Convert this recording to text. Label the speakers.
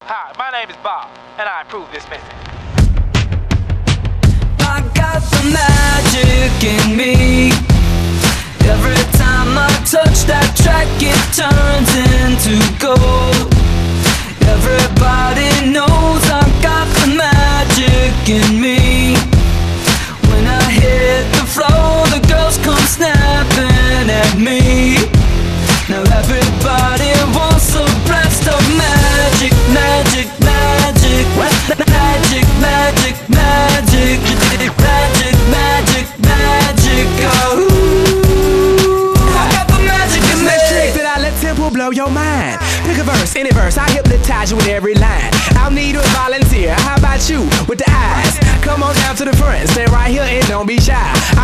Speaker 1: Hi, my name is Bob, and I approve this message.
Speaker 2: I got the magic in me. Every time I touch that track, it turns into gold. Everybody knows I got the magic in me. When I hit the floor, the girls come snapping at me. Now everybody wants a blast of magic, magic, magic, magic, magic, magic, magic, magic, magic, oh. I got the magic in me.
Speaker 3: Trick that I let tempo blow your mind. Pick a verse, any verse, I hypnotize you with every line. I'll need a volunteer, how about you with the eyes? Come on down to the front, stand right here and don't be shy.